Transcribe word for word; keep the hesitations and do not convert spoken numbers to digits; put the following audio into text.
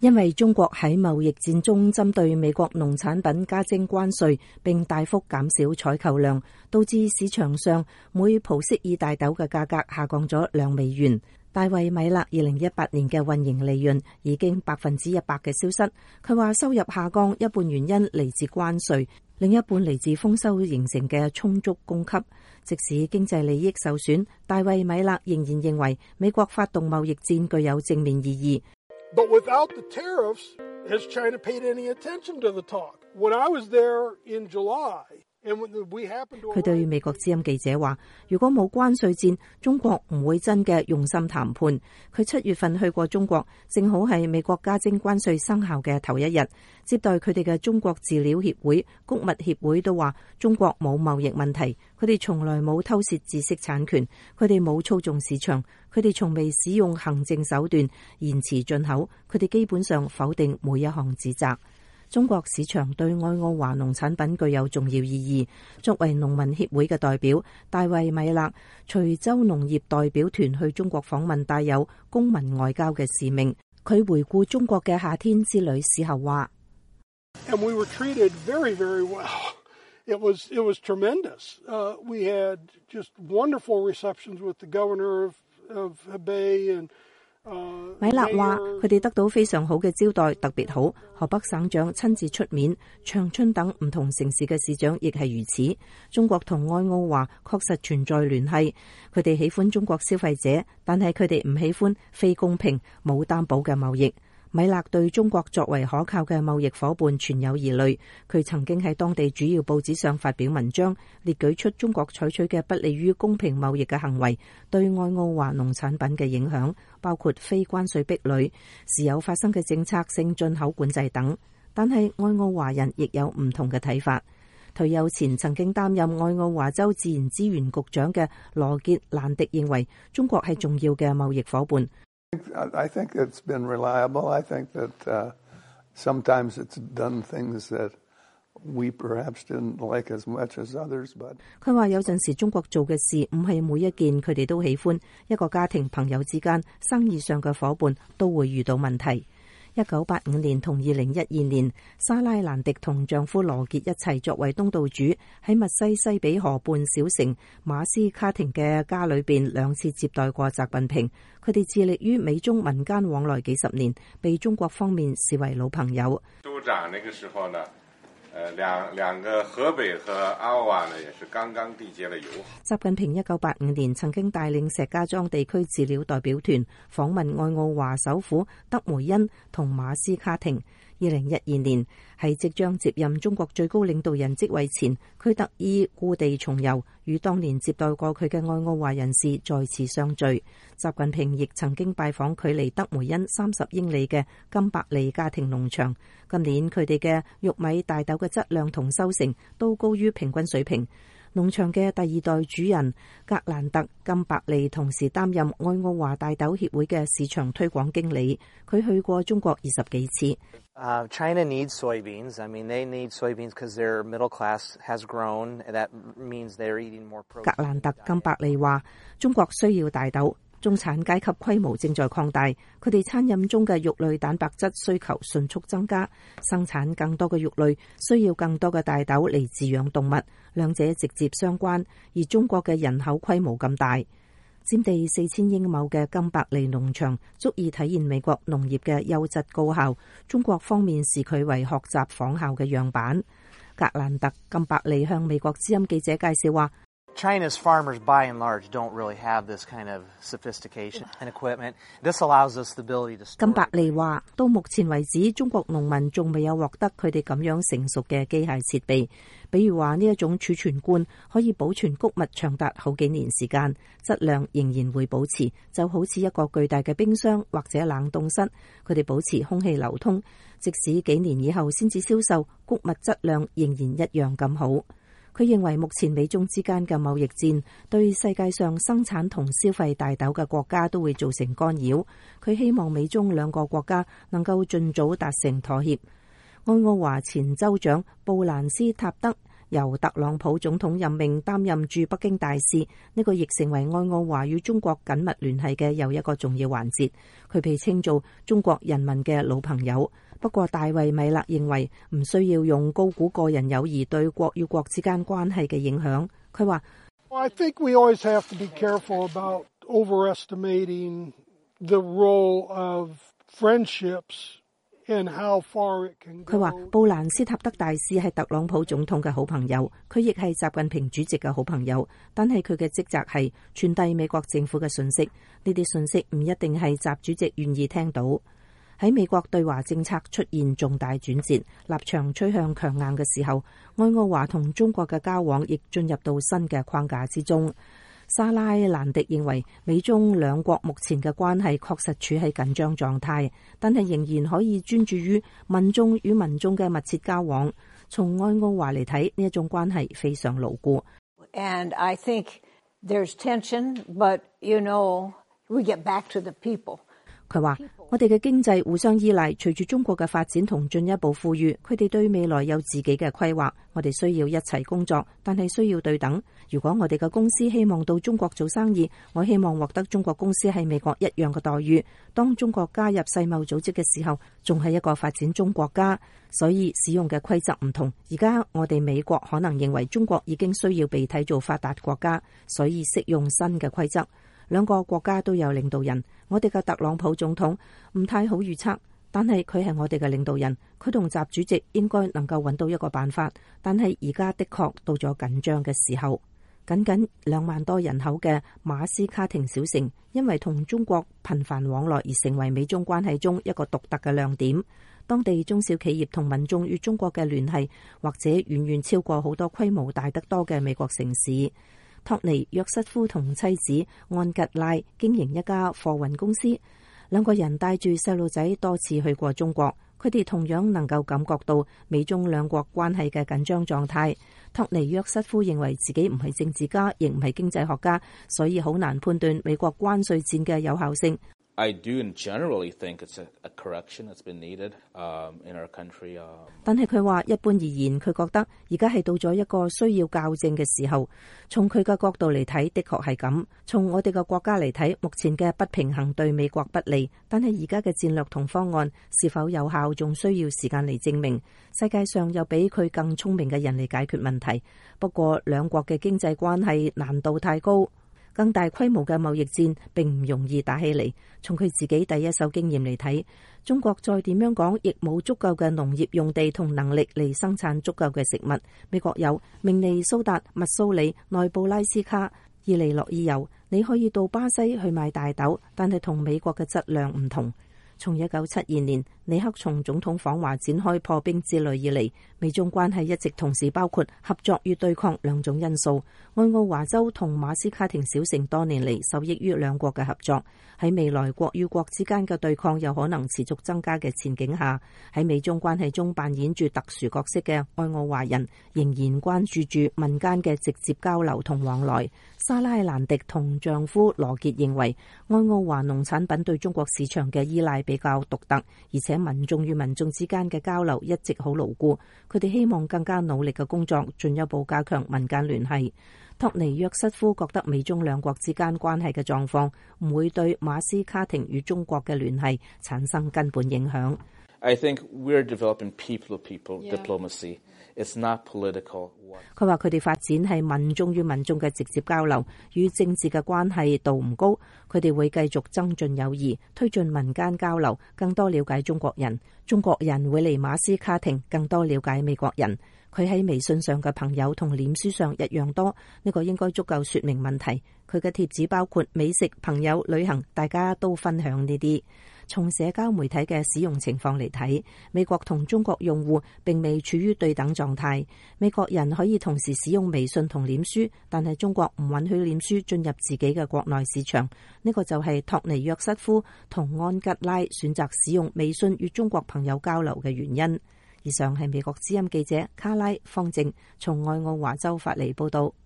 因為中國喺貿易戰中針對美國農產品加徵關稅，並大幅減少採購量，導致市場上每蒲式爾大豆嘅價格下降咗兩美元。大衛米勒二零一八年嘅運營利潤已經百分之一百嘅消失。佢話收入下降一半原因嚟自關稅，另一半嚟自豐收形成嘅充足供給。即使經濟利益受損，大衛米勒仍然認為美國發動貿易戰具有正面意義。 But without the tariffs, has China paid any attention to the talk? When I was there in July, and when we happened to... 佢對美國之音記者話，如果冇關稅戰，中國唔會真嘅用心談判。佢七月份去過中國，正好係美國加徵關稅生效嘅頭一日，接待佢哋嘅中國飼料協會、穀物協會都話中國冇貿易問題，佢哋從來冇偷竊知識產權，佢哋冇操縱市場，佢哋從未使用行政手段延遲進口，佢哋基本上否定每一項指責。中國市場對愛奧華農產品具有重要意義。作為農民協會嘅代表，大衛米勒隨州農業代表團去中國訪問，帶有公民外交嘅使命。佢回顧中國嘅夏天之旅時候話： And we were treated very, very well. It was, it was tremendous. Uh, we had just wonderful receptions with the governor of, of Hebei and 米勒話佢哋得到非常好嘅招待，特別好。河北省長親自出面，長春等唔同城市嘅市長亦係如此。中國同愛奧華確實存在聯繫，佢哋喜歡中國消費者，但係佢哋唔喜歡非公平、冇擔保嘅貿易。米勒對中國作為可靠嘅貿易夥伴存有疑慮，佢曾經喺當地主要報紙上發表文章，列舉出中國採取嘅不利於公平貿易嘅行為對愛奧華農產品嘅影響，包括非關稅壁壘、時有發生嘅政策性進口管制等。但係愛奧華人亦有唔同嘅睇法。退休前曾經擔任愛奧華州自然資源局長嘅羅傑蘭迪認為，中國係重要嘅貿易夥伴。 I think it's been reliable. I think that uh, sometimes it's done things that we perhaps didn't like as much as others. But 佢話有陣時中國做嘅事唔係每一件佢哋都喜歡。一個家庭、朋友之間、生意上嘅夥伴都會遇到問題。一九八五年同二零一二年，莎拉蘭迪同丈夫羅傑一齊作為東道主，喺密西西比河畔小城馬斯卡廷嘅家裏邊兩次接待過習近平。佢哋致力於美中民間往來幾十年，被中國方面視為老朋友。 州長那個時候呢，呃，兩兩個河北和愛奧華呢，也是剛剛締結了友好。 習近平一九八五年曾經帶領石家莊地區飼料代表團訪問愛奧華首府德梅恩同馬斯卡廷。二零一二年喺即將接任中國最高領導人職位前，佢特意故地重遊，與當年接待過佢嘅愛奧華人士再次相聚。習近平亦曾經拜訪距離德梅恩三十英里嘅金伯利家庭農場。今年佢哋嘅玉米、大豆嘅質量同收成都高於平均水平。農場嘅第二代主人格蘭特金伯利同時擔任愛奧華大豆協會嘅市場推廣經理，佢去過中國二十幾次。 Uh, China needs soybeans. I mean, they need soybeans because their middle class has grown. That means they're eating more protein. 格蘭特金伯利話：中國需要大豆，中產階級規模正在擴大，佢哋餐飲中嘅肉類蛋白質需求迅速增加，生產更多嘅肉類需要更多嘅大豆嚟飼養動物，兩者直接相關。而中國嘅人口規模咁大，佔地四千英畝嘅金伯利農場足以體現美國農業嘅優質高效。中國方面視佢為學習仿效嘅樣板。格蘭特金伯利向美國之音記者介紹話 ：China's farmers, by and large, don't really have this kind of sophistication and equipment. This allows us the ability to store. 金伯利話：到目前為止，中國農民仲未有獲得佢哋咁樣成熟嘅機械設備，比如話呢一種儲存罐可以保存穀物長達好幾年時間，質量仍然會保持，就好似一個巨大嘅冰箱或者冷凍室，佢哋保持空氣流通，即使幾年以後先至銷售，穀物質量仍然一樣咁好。佢認為目前美中之間嘅貿易戰對世界上生產同消費大豆嘅國家都會造成干擾。佢希望美中兩個國家能夠盡早達成妥協。愛奧華前州長布蘭斯塔德由特朗普總統任命擔任駐北京大使，呢個亦成為愛奧華與中國緊密聯繫嘅又一個重要環節。佢被稱做中國人民嘅老朋友。不過大衛米勒認為唔需要用高估個人友誼對國與國之間關係嘅影響。佢話 I think we always have to be careful about overestimating the role of friendships and how far it can go。 佢話布蘭斯塔德大使係特朗普總統嘅好朋友，佢亦係習近平主席嘅好朋友，但係佢嘅職責係傳遞美國政府嘅信息，呢啲信息唔一定係習主席願意聽到。喺美國對華政策出現重大轉折，立場趨向強硬嘅時候，愛奧華同中國嘅交往亦進入到新嘅框架之中。莎拉蘭迪認為，美中兩國目前嘅關係確實處喺緊張狀態，但係仍然可以專注於民眾與民眾嘅密切交往。從愛奧華嚟睇，呢一種關係非常牢固。 And I think there's tension, but you know, we get back to the people。 佢話：我哋嘅經濟互相依賴，隨住中國嘅發展同進一步富裕，佢哋對未來有自己嘅規劃。我哋需要一齊工作，但係需要對等。如果我哋嘅公司希望到中國做生意，我希望獲得中國公司喺美國一樣嘅待遇。當中國加入世貿組織嘅時候，仲係一個發展中國家，所以使用嘅規則唔同。而家我哋美國可能認為中國已經需要被睇做發達國家，所以適用新嘅規則。兩個國家都有領導人，我哋嘅特朗普總統唔太好預測，但係佢係我哋嘅領導人，佢同習主席應該能夠揾到一個辦法。但係而家的確到咗緊張嘅時候。僅僅兩萬多人口嘅馬斯卡廷小城，因為同中國頻繁往來而成為美中關係中一個獨特嘅亮點。當地中小企業同民眾與中國嘅聯繫，或者遠遠超過好多規模大得多嘅美國城市。托尼約瑟夫同妻子安吉拉經營一家貨運公司，兩個人帶住細路仔多次去過中國，佢哋同樣能夠感覺到美中兩國關係嘅緊張狀態。托尼約瑟夫認為自己唔係政治家，亦唔係經濟學家，所以好難判斷美國關稅戰嘅有效性。 I do generally think it's a, a correction that's been needed um, in our country. Uh, 但係佢話一般而言，佢覺得而家係到咗一個需要校正嘅時候。從佢嘅角度嚟睇，的確係咁。從我哋嘅國家嚟睇，目前嘅不平衡對美國不利，但係而家嘅戰略同方案是否有效，仲需要時間嚟證明。世界上有比佢更聰明嘅人嚟解決問題。不過兩國嘅經濟關係難度太高。更大規模嘅貿易戰並唔容易打起嚟。從佢自己第一手經驗嚟睇，中國再點樣講，亦冇足夠嘅農業用地同能力嚟生產足夠嘅食物。美國有明尼蘇達、密蘇里、內布拉斯卡、伊利諾爾有，你可以到巴西去買大豆，但係同美國嘅質量唔同。從一九七二年尼克松總統訪華展開破冰之旅以嚟，美中關係一直同時包括合作與對抗兩種因素。愛奧華州同馬斯卡廷小城多年嚟受益於兩國嘅合作。喺未來國與國之間嘅對抗有可能持續增加嘅前景下，喺美中關係中扮演住特殊角色嘅愛奧華人仍然關注住民間嘅直接交流同往來。莎拉蘭迪同丈夫羅傑認為，愛奧華農產品對中國市場嘅依賴比較獨特，而且民眾與民眾之間嘅交流一直好牢固。佢哋希望更加努力嘅工作，進一步加強民間聯繫。托尼約瑟夫覺得美中兩國之間關係嘅狀況唔會對馬斯卡廷與中國嘅聯繫產生根本影響。 I think we're developing people-to-people diplomacy. It's not political. 佢話佢哋發展係民眾與民眾嘅直接交流，與政治嘅關係度唔高。佢哋會繼續增進友誼，推進民間交流，更多了解中國人。中國人會嚟馬斯卡廷更多了解美國人。佢喺微信上嘅朋友同臉書上一樣多，呢個應該足夠說明問題。佢嘅貼紙包括美食、朋友、旅行，大家都分享呢啲。從社交媒體嘅使用情況嚟睇，美國同中國用戶並未處於對等狀態。美國人可以同時使用微信同臉書，但係中國唔允許臉書進入自己嘅國內市場。呢個就係托尼約瑟夫同安吉拉選擇使用微信與中國朋友交流嘅原因。以上係美國之音記者卡拉方正從愛奧華州發嚟報道。